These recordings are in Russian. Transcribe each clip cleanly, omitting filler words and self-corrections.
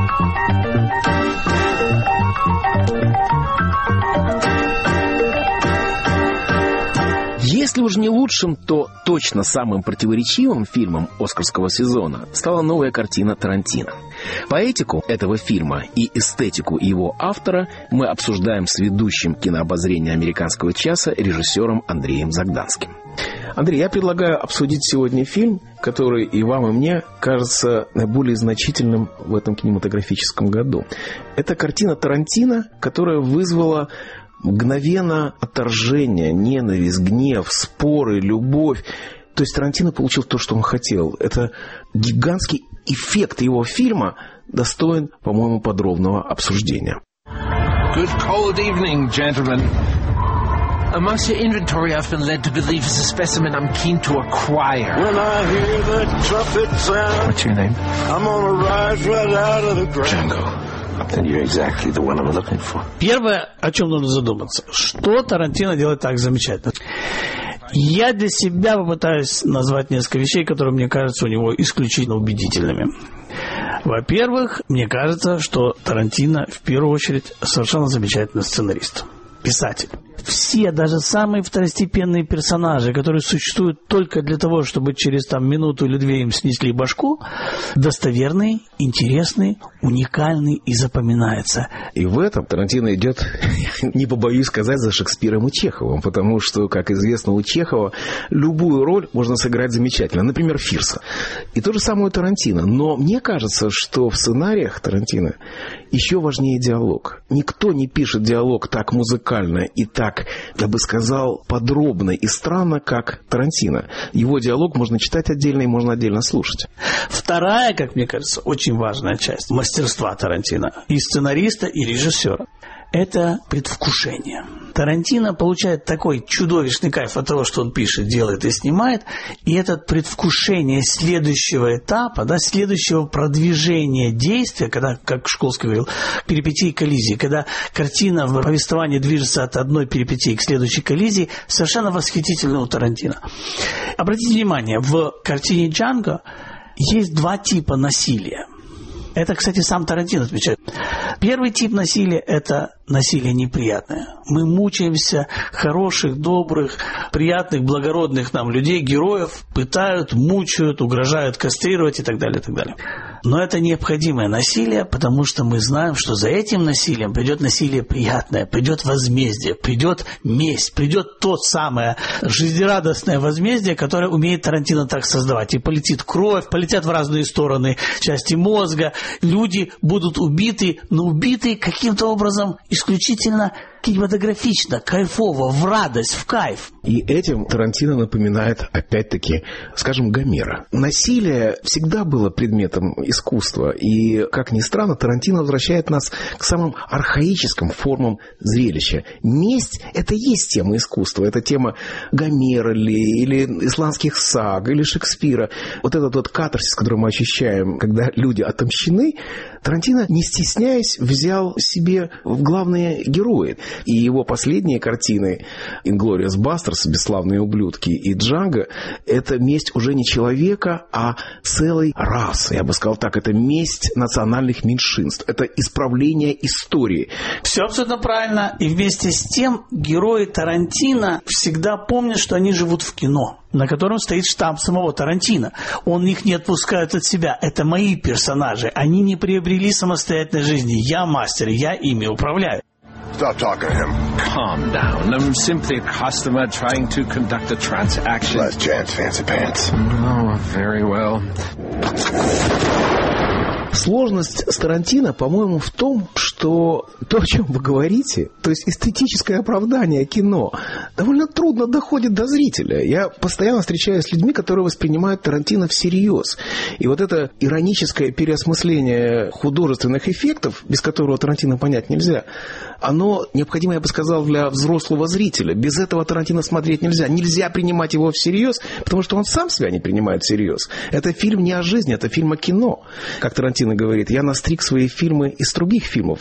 Если уж не лучшим, то точно самым противоречивым фильмом оскарского сезона стала новая картина Тарантино. Поэтику этого фильма и эстетику его автора мы обсуждаем с ведущим кинообозрения «Американского часа» режиссером Андреем Загданским. Андрей, я предлагаю обсудить сегодня фильм, который и вам, и мне кажется наиболее значительным в этом кинематографическом году. Это картина Тарантино, которая вызвала мгновенно отторжение, ненависть, гнев, споры, любовь. То есть Тарантино получил то, что он хотел. Это гигантский эффект его фильма, достоин, по-моему, подробного обсуждения. Good cold evening, gentlemen. Amongst your inventory, I've been led to believe is a specimen I'm keen to acquire. When I hear the trumpet sound, What's your name? I'm gonna rise right out of the ground. Django. Then you're exactly the one I'm looking for. Первое, о чем нужно задуматься, что Тарантино делает так замечательно. Я для себя попытаюсь назвать несколько вещей, которые, мне кажутся, у него исключительно убедительными. Во-первых, мне кажется, что Тарантино, в первую очередь, совершенно замечательный сценарист, писатель. Все, даже самые второстепенные персонажи, которые существуют только для того, чтобы через минуту или две им снесли башку, достоверные, интересные, уникальные и запоминаются. И в этом Тарантино идет, не побоюсь сказать, за Шекспиром и Чеховым, потому что, как известно, у Чехова любую роль можно сыграть замечательно. Например, Фирса. И то же самое у Тарантино. Но мне кажется, что в сценариях Тарантино еще важнее диалог. Никто не пишет диалог так музыкально и так, я бы сказал, подробно и странно, как Тарантино. Его диалог можно читать отдельно и можно отдельно слушать. Вторая, как мне кажется, очень важная часть мастерства Тарантино и сценариста, и режиссера – это предвкушение. Тарантино получает такой чудовищный кайф от того, что он пишет, делает и снимает, и это предвкушение следующего этапа, следующего продвижения действия, когда, как Шкловский говорил, перипетии коллизии, когда картина в повествовании движется от одной перипетии к следующей коллизии, совершенно восхитительно у Тарантино. Обратите внимание, в картине «Джанго» есть два типа насилия. Это, кстати, сам Тарантино отмечает. Первый тип насилия – это насилие неприятное. Мы мучаемся, хороших, добрых, приятных, благородных нам людей, героев пытают, мучают, угрожают кастрировать и так далее, и так далее. Но это необходимое насилие, потому что мы знаем, что за этим насилием придет насилие приятное, придет возмездие, придет месть, придет то самое жизнерадостное возмездие, которое умеет Тарантино так создавать. И полетит кровь, полетят в разные стороны части мозга, люди будут убиты, но убиты каким-то образом исключительно кинематографично, кайфово, в радость, в кайф. И этим Тарантино напоминает, опять-таки, скажем, Гомера. Насилие всегда было предметом искусства. И, как ни странно, Тарантино возвращает нас к самым архаическим формам зрелища. Месть – это есть тема искусства. Это тема Гомера или исландских саг, или Шекспира. Вот этот вот катарсис, который мы ощущаем, когда люди отомщены, Тарантино, не стесняясь, взял себе в главные герои. И его последние картины «Инглориас Бастердс», «Бесславные ублюдки» и «Джанго» – это месть уже не человека, а целой расы. Я бы сказал так, это месть национальных меньшинств. Это исправление истории. Все абсолютно правильно. И вместе с тем герои Тарантино всегда помнят, что они живут в кино, на котором стоит штамп самого Тарантино. Он их не отпускает от себя. Это мои персонажи. Они не приобрели самостоятельной жизни. Я мастер, я ими управляю. Stop talking to him. Calm down. I'm simply a customer trying to conduct a transaction. Last chance, fancy pants. Oh, very well. Сложность с Тарантино, по-моему, в том, что то, о чем вы говорите, то есть эстетическое оправдание кино, довольно трудно доходит до зрителя. Я постоянно встречаюсь с людьми, которые воспринимают Тарантино всерьез. И вот это ироническое переосмысление художественных эффектов, без которого Тарантино понять нельзя, оно необходимо, я бы сказал, для взрослого зрителя. Без этого Тарантино смотреть нельзя. Нельзя принимать его всерьез, потому что он сам себя не принимает всерьез. Это фильм не о жизни, это фильм о кино. Как Тарантино говорит, я настриг свои фильмы из других фильмов,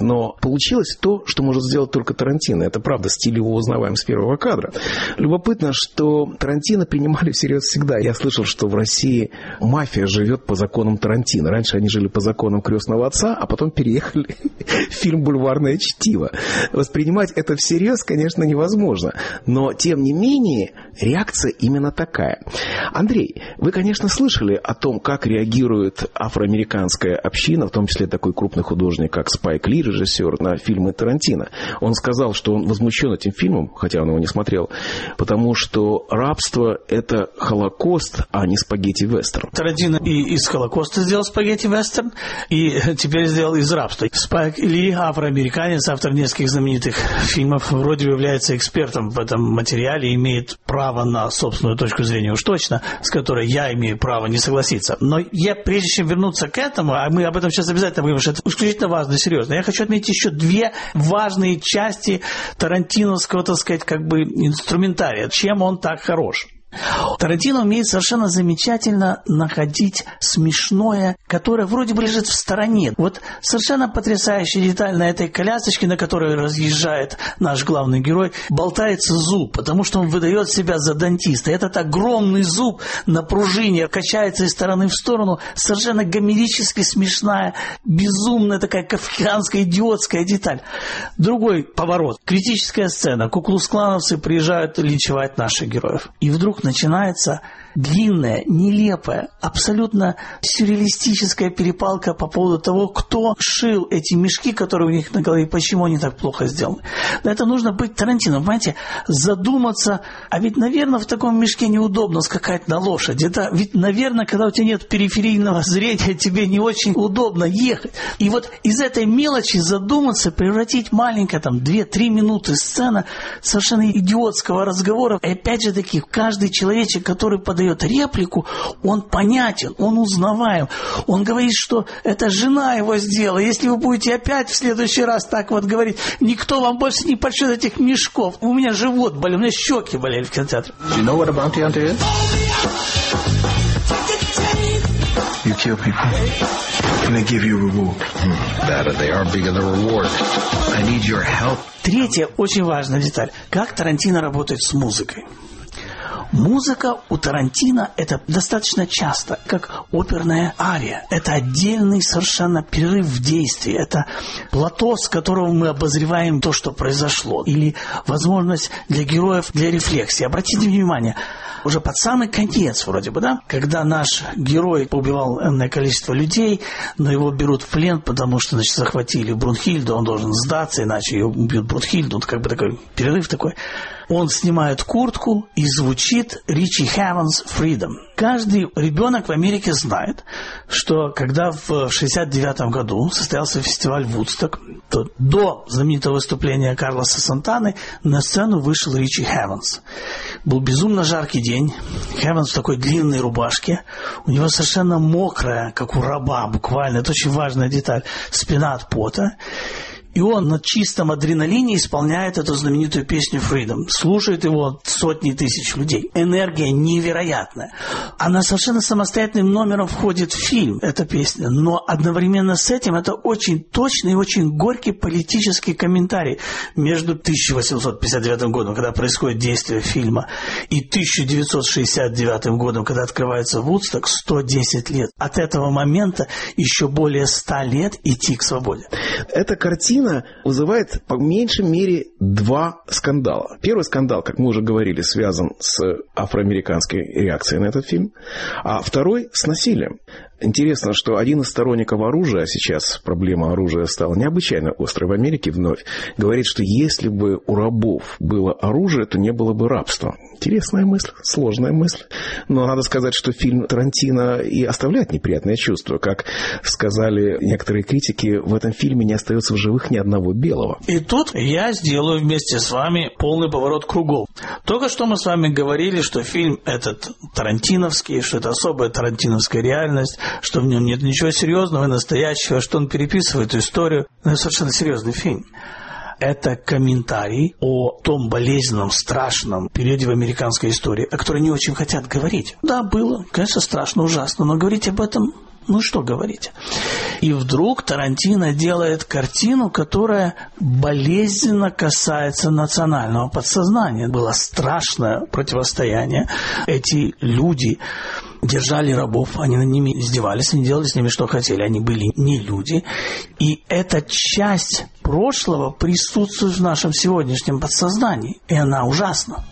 но получилось то, что может сделать только Тарантино. Это правда, стиль его узнаваем с первого кадра. Любопытно, что Тарантино принимали всерьез всегда. Я слышал, что в России мафия живет по законам Тарантино. Раньше они жили по законам «Крестного отца», а потом переехали в фильм «Бульварное чтиво». Воспринимать это всерьез, конечно, невозможно. Но, тем не менее, реакция именно такая. Андрей, вы, конечно, слышали о том, как реагирует афроамериканская община, в том числе такой крупный художник, как Спайк Ли, режиссер, на фильмы Тарантино. Он сказал, что он возмущен этим фильмом, хотя он его не смотрел, потому что рабство – это Холокост, а не спагетти-вестерн. Тарантино и из Холокоста сделал спагетти-вестерн, и теперь сделал из рабства. Спайк Ли, афроамериканец, автор нескольких знаменитых фильмов, вроде бы является экспертом в этом материале, имеет право на собственную точку зрения уж точно, с которой я имею право не согласиться. Но я, прежде чем вернуться к этому, а мы об этом сейчас обязательно поговорим, что это исключительно важно и серьезно, я хочу отметить еще две важные части тарантиновского, так сказать, как бы инструментария. Чем он так хорош? Тарантино умеет совершенно замечательно находить смешное, которое вроде бы лежит в стороне. Вот совершенно потрясающая деталь: на этой колясочке, на которой разъезжает наш главный герой, болтается зуб, потому что он выдает себя за дантиста. Этот огромный зуб на пружине качается из стороны в сторону. Совершенно гомерически смешная, безумная такая кафкианская, идиотская деталь. Другой поворот. Критическая сцена. Ку-клукс-клановцы приезжают линчевать наших героев. И вдруг начинается длинная, нелепая, абсолютно сюрреалистическая перепалка по поводу того, кто шил эти мешки, которые у них на голове, и почему они так плохо сделаны. Но это нужно быть Тарантино, понимаете, задуматься, а ведь, наверное, в таком мешке неудобно скакать на лошади. Это ведь, наверное, когда у тебя нет периферийного зрения, тебе не очень удобно ехать. И вот из этой мелочи задуматься, превратить маленькое, там, 2-3 минуты сцена совершенно идиотского разговора. И опять же таки, каждый человечек, который подает реплику, он понятен, он узнаваем. Он говорит, что это жена его сделала. Если вы будете опять в следующий раз так вот говорить, никто вам больше не пошлет этих мешков. У меня живот болел, у меня щеки болели в кинотеатре. You know what a bounty hunter is? You kill people, and they give you a reward. That they are bigger the reward. I need your help. Третья очень важная деталь. Как Тарантино работает с музыкой. Музыка у Тарантино – это достаточно часто, как оперная ария. Это отдельный совершенно перерыв в действии. Это плато, с которого мы обозреваем то, что произошло. Или возможность для героев для рефлексии. Обратите внимание, уже под самый конец вроде бы, да, когда наш герой убивал энное количество людей, но его берут в плен, потому что, значит, захватили Брунхильду, он должен сдаться, иначе ее убьют Брунхильду. Вот как бы такой перерыв такой. Он снимает куртку, и звучит Ричи Хеванс «Freedom». Каждый ребенок в Америке знает, что когда в 1969 году состоялся фестиваль «Вудсток», то до знаменитого выступления Карлоса Сантаны на сцену вышел Ричи Хеванс. Был безумно жаркий день. Хеванс в такой длинной рубашке. У него совершенно мокрая, как у раба, буквально. Это очень важная деталь. Спина от пота. И он на чистом адреналине исполняет эту знаменитую песню «Freedom». Слушает его сотни тысяч людей. Энергия невероятная. Она совершенно самостоятельным номером входит в фильм, эта песня. Но одновременно с этим это очень точный и очень горький политический комментарий между 1859 годом, когда происходит действие фильма, и 1969 годом, когда открывается Вудсток, 110 лет. От этого момента еще более 100 лет идти к свободе. Эта картина вызывает по меньшей мере два скандала. Первый скандал, как мы уже говорили, связан с афроамериканской реакцией на этот фильм, а второй с насилием. Интересно, что один из сторонников оружия, а сейчас проблема оружия стала необычайно острой в Америке вновь, говорит, что если бы у рабов было оружие, то не было бы рабства. Интересная мысль, сложная мысль. Но надо сказать, что фильм Тарантино и оставляет неприятное чувство. Как сказали некоторые критики, в этом фильме не остается в живых ни одного белого. И тут я сделаю вместе с вами полный поворот кругов. Только что мы с вами говорили, что фильм этот тарантиновский, что это особая тарантиновская реальность, что в нем нет ничего серьезного и настоящего, что он переписывает историю. Но это совершенно серьезный фильм. Это комментарий о том болезненном, страшном периоде в американской истории, о которой не очень хотят говорить. Да, было, конечно, страшно, ужасно, но говорить об этом Ну что говорить. И вдруг Тарантино делает картину, которая болезненно касается национального подсознания. Было страшное противостояние. Эти люди держали рабов, они над ними издевались, они делали с ними что хотели. Они были не люди. И эта часть прошлого присутствует в нашем сегодняшнем подсознании. И она ужасна.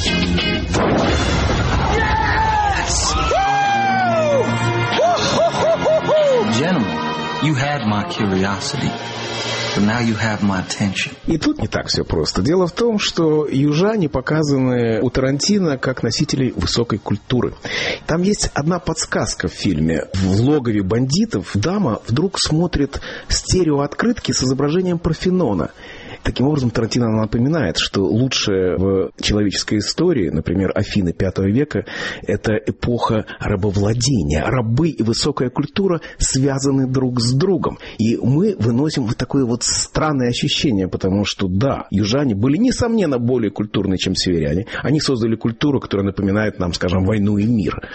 Gentlemen, you had my curiosity, but now you have my attention. И тут не так все просто. Дело в том, что южане показаны у Тарантино как носители высокой культуры. Там есть одна подсказка в фильме. В логове бандитов дама вдруг смотрит стереооткрытки с изображением Парфенона. Таким образом, Тарантино напоминает, что лучшее в человеческой истории, например, Афины V века, это эпоха рабовладения. Рабы и высокая культура связаны друг с другом. И мы выносим вот такое вот странное ощущение, потому что, да, южане были, несомненно, более культурны, чем северяне. Они создали культуру, которая напоминает нам, скажем, войну и мир.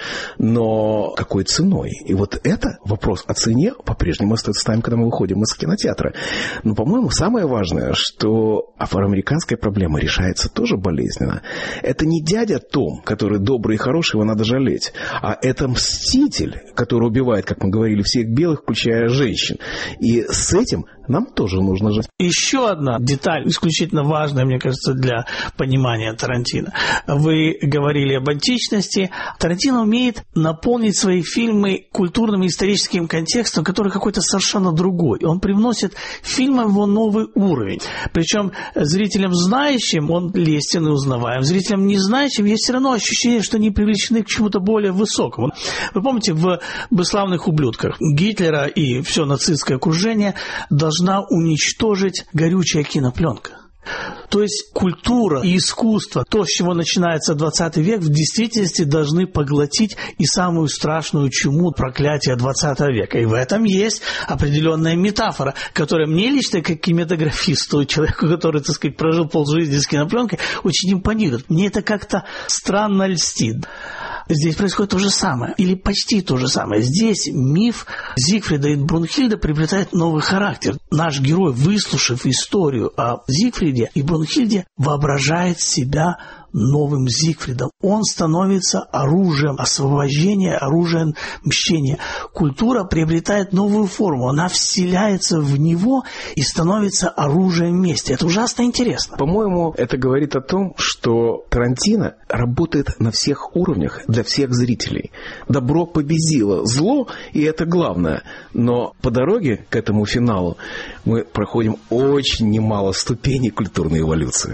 Но какой ценой? И вот это вопрос о цене по-прежнему остается с нами, когда мы выходим из кинотеатра. Но, по-моему, самое важное, что афроамериканская проблема решается тоже болезненно. Это не дядя Том, который добрый и хороший, его надо жалеть, а это мститель, который убивает, как мы говорили, всех белых, включая женщин. И с этим нам тоже нужно жить. Еще одна деталь, исключительно важная, мне кажется, для понимания Тарантино. Вы говорили об античности. Тарантино умеет наполнить свои фильмы культурным и историческим контекстом, который какой-то совершенно другой. Он привносит фильмам его новый уровень. Причем зрителям знающим он лестен и узнаваем. Зрителям не знающим есть все равно ощущение, что они привлечены к чему-то более высокому. Вы помните, в «Бесславных ублюдках» Гитлера и все нацистское окружение должна уничтожить горючая кинопленка. То есть культура и искусство, то, с чего начинается 20 век, в действительности должны поглотить и самую страшную чуму, проклятие 20 века. И в этом есть определенная метафора, которая мне лично, как кинематографисту, человеку, который, так сказать, прожил полжизни с кинопленкой, очень импонирует. Мне это как-то странно льстит. Здесь происходит то же самое, или почти то же самое. Здесь миф Зигфрида и Брунхильды приобретает новый характер. Наш герой, выслушав историю о Зигфриде и Брунхильде, воображает себя новым Зигфридом. Он становится оружием освобождения, оружием мщения. Культура приобретает новую форму. Она вселяется в него и становится оружием мести. Это ужасно интересно. По-моему, это говорит о том, что Тарантино работает на всех уровнях для всех зрителей. Добро победило зло, и это главное. Но по дороге к этому финалу мы проходим очень немало ступеней культурной эволюции.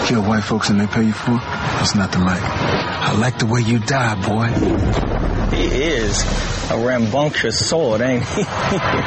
It's nothing like it. I like the way you die, boy. He is a rambunctious sword, ain't he?